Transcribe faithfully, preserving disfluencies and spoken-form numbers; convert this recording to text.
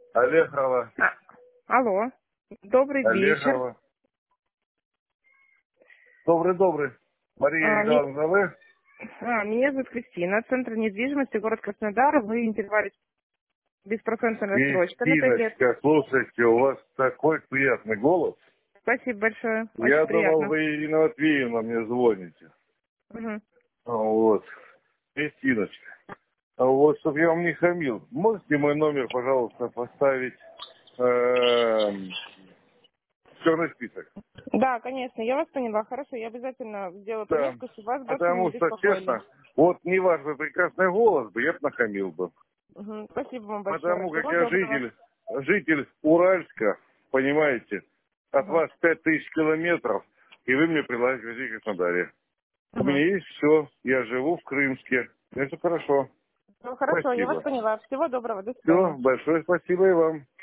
Алехова. А, алло. Добрый вечер. Алехова. Добрый-добрый. Мария А, ми- Ивановна, вы? а, меня зовут Кристина, Центр недвижимости, город Краснодар. Вы интересовались беспроцентной рассрочкой на пять лет. Кристиночка, слушайте, у вас такой приятный голос. Спасибо большое. Я Очень думал, приятно. вы Ирина Матвеевна мне звоните. Мгм. А, Вот. Кристиночка. А вот, чтобы я вам не хамил, можете мой номер, пожалуйста, поставить эм, в черный список? Да, конечно, я вас поняла. Хорошо, я обязательно сделаю Да. пометку, чтобы вас больше не Потому что, беспокоили. честно, вот не ваш бы прекрасный голос бы, я бы нахамил бы. Мгм. Спасибо вам большое. Потому как Всего я доброго. житель, житель Уральска, понимаете, от Мгм. вас пять тысяч километров, и вы мне предлагаете жить в Краснодаре. У меня Мгм. есть все, я живу в Крымске. Это хорошо. Ну, хорошо, я вас Спасибо. поняла. Всего доброго. До Все, свидания. большое спасибо и вам.